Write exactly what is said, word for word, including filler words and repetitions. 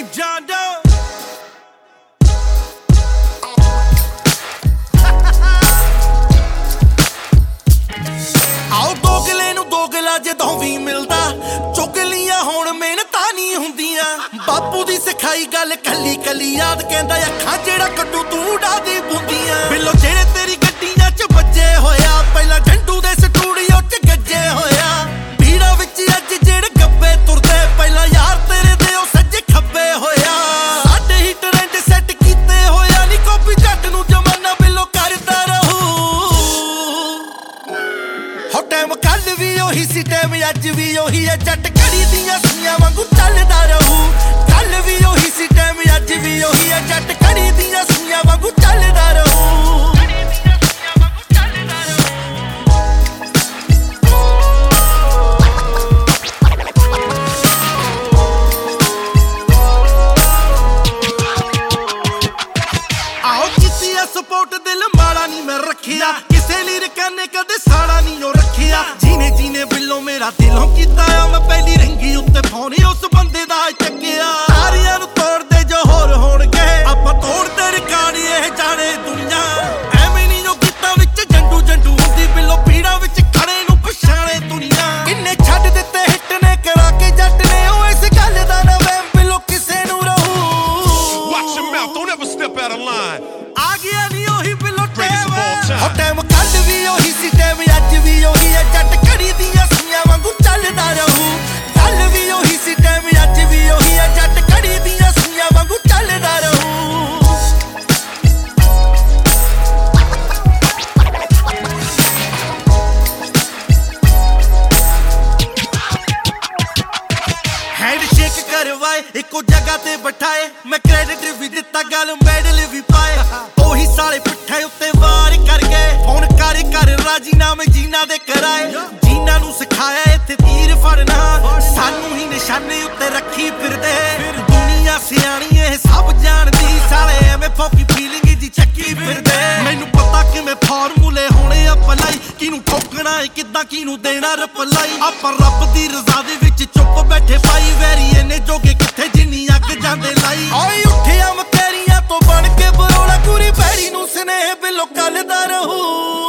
name John Doe. ਆਓ ਦੋਗਲੇ ਨੂੰ ਦੋਗਲਾ ਜਦੋਂ ਵੀ ਮਿਲਦਾ ਚੁਗਲੀਆਂ ਹੁਣ ਮਿਹਨਤਾਂ ਨਹੀਂ ਹੁੰਦੀਆਂ ਬਾਪੂ ਦੀ ਸਿਖਾਈ ਗੱਲ ਕੱਲੀ ਕੱਲੀ ਯਾਦ ਕਹਿੰਦਾ ਅੱਖਾਂ ਜਿਹੜਾ ਕੱਢੂ ਤੂੰ ਡਾਦੀ ਬੁੰਦੀਆਂ ਬਿੱਲੋ ਜਿਹੜੇ ਤੇਰੀ ਗੱਡੀਆਂ ਚ ਵੱਜੇ ਹੋਇਆ ਪਹਿਲਾਂ ਢੰਡੂ ਦੇ ਸਟੂਡੀਓ ਚ ਗੱਜੇ ਹੋਇਆ ਭੀੜਾਂ ਵਿੱਚ ਅੱਜ ਜਿਹੜੇ ਗੱਬੇ ਤੁਰਦੇ ਪਹਿਲਾਂ ਯਾਰ ਤੇਰੇ ਦੇ ਉਹ ਸੱਜੇ ਖੱਬੇ ਹੋਇਆ ਸਾਡੇ ਹੀ ਟ੍ਰੈਂਡ ਸੈੱਟ ਕੀਤੇ ਹੋਇਆ ਨਹੀਂ ਕਾਪੀ ਜੱਟ ਨੂੰ ਜਮਾਨਾ ਬਿੱਲੋ ਕਰਦਾ ਰਹੂ ਹੋ ਟਾਈਮ ਕੱਲ ਵੀ ਉਹੀ ਸੀ ਟਾਈਮ ਅੱਜ ਵੀ ਉਹੀ ਹੈ ਜੱਟ ਘੜੀ ਦੀਆਂ ਸੂਈਆਂ ਵਾਂਗੂ ਚੱਲਦਾ ਰਹੂ ਕੱਲ ਵੀ ਉਹੀ ਸੀ ਟਾਈਮ ਅੱਜ ਵੀ ਉਹੀ ਹੈ ਜੱਟ ਘੜੀ ਦੀਆਂ ਸੂਈਆਂ ਵਾਂਗੂ ਚੱਲਦਾ ਰਹੂ ਆਓ ਕੀਤੀ ਆ ਸਪੋਰਟ ਦਿਲ ਮਾੜਾ ਨਹੀਂ ਮੈਂ ਰੱਖਿਆ ਕਿਸੇ ਲੀਰਕਾਂ ਨੇ ਕਦੇ ਸਾੜਾ ਨਹੀਂ ਉਹ ਰੱਖਿਆ ਜੀਨੇ ਜੀਨੇ ਬਿੱਲੋ ਮੇਰਾ ਦਿਲੋਂ ਕੀਤਾ ਆ ਮੈਂ ਪਹਿਲੀ ਰੰਗੀ ਉੱਤੇ ਫੋਨ ਉਸ ਬੰਦੇ ਦਾ ਚੱਕਿਆ ਸਾਰਿਆਂ ਨੂੰ ਤੋੜਦੇ ਜੋ ਹੋਰ ਹੋਣਗੇ ਆਪਾਂ ਤੋੜਦੇ ਰਿਕਾਰਡ ਇਹ ਜਾਣੇ ਦੁਨੀਆ ਐਵੇਂ ਨਹੀਂ ਜੋ ਕੀਤਾ ਵਿੱਚ ਜੰਡੂ ਜੰਡੂ ਹੁੰਦੀ ਬਿੱਲੋ ਪੀੜਾਂ ਵਿੱਚ ਖੜੇ ਨੂੰ ਪਛਾਣੇ ਦੁਨੀਆ ਕਿੰਨੇ ਛੱਡ ਦਿੱਤੇ ਹਿੱਟ ਨੇ ਕਰਾ ਕੇ ਜੱਟ ਨੇ ਉਹ ਇਸ ਗੱਲ ਦਾ ਨਾ ਵਹਿਮ ਬਿੱਲੋ ਕਿਸੇ ਨੂੰ ਰਹੂ Watch your mouth, don't ever step out of line. ਆ ਗਿਆ ਨਹੀਂ ਉਹੀ Billo Greatest of all time. ਹੋ ਟਾਈਮ ਕੱਲ ਵੀ ਉਹੀ ਸੀ ਟਾਈਮ ਅੱਜ ਵੀ ਉਹੀ ਹੈ ਜੱਟ ਘੜੀ ਦੀਆਂ ਸੂਈਆਂ ਵਾਂਗੂ ਚੱਲਦਾ ਰਹੂ ਕੱਲ ਵੀ ਉਹੀ ਸੀ ਟਾਈਮ ਅੱਜ ਵੀ ਉਹੀ ਹੈ ਜੱਟ ਘੜੀ ਦੀਆਂ ਸੂਈਆਂ ਵਾਂਗੂ ਚੱਲਦਾ ਰਹੂ ਹੈਂਡਸ਼ੇਕ ਕਰਵਾਏ ਇੱਕੋ ਜਗ੍ਹਾ ਤੇ ਬਿਠਾਏ ਮੈਂ ਕ੍ਰੈਡਿਟ ਵੀ ਦਿੱਤਾ ਗੱਲ ਮੈਡਲ ਵੀ ਪਾਏ ਉਹੀ ਸਾਲੇ ਪੁੱਠੇ ਉੱਤੇ ਵਾਰ ਕਰ ਗਏ ਹੁਣ ਕਰ ਕਰ ਰਾਜੀਨਾਮੇ ਜੀਨਾ ਦੇ ਕਰਾਏ ਜੀਨਾ ਨੂੰ ਸਿਖਾਇਆ ਇੱਥੇ ਤੀਰ ਫੜਨਾ ਸਾਨੂੰ ਹੀ ਨਿਸ਼ਾਨੇ ਉੱਤੇ ਰੱਖੀ ਫਿਰਦੇ ਦੁਨੀਆ ਸਿਆਣੀ ਇਹ ਸਭ ਜਾਣਦੀ ਸਾਲੇ ਐਵੇਂ ਫੋਕੀ ਫੀਲਿੰਗ ਦੀ ਚੱਕੀ ਫਿਰਦੇ ਮੈਨੂੰ ਪਤਾ ਕਿਵੇਂ ਫਾਰਮੂਲੇ ਹੋਣੇ ਆ ਭਲਾਈ ਕਿਹਨੂੰ ਠੋਕਣਾ ਏ ਕਿੱਦਾਂ ਕਿਹਨੂੰ ਦੇਣਾ ਰਿਪਲਾਈ ਆਪਾਂ ਰੱਬ ਦੀ ਰਜ਼ਾ ਦੇ ਵਿੱਚ ਚੁੱਪ ਬੈਠੇ ਪਾਈ ਵੈਰੀ ਇਹਨੇ ਜੋਗੇ ਕਿੱਥੇ ਜਿੰਨੀ ਅੱਗ ਜਾਂਦੇ ਲਾਈ ਓਏ ਉੱਠਿਆ ਮਕੈਰੀਆਂ ਤੋਂ ਬਣ ਕੇ ਬਰੋਲਾ ਪੂਰੀ ਪੈੜੀ ਨੂੰ ਸਨੇਹ ਬਿੱਲੋ ਕੱਲਦਾ ਰਹੂ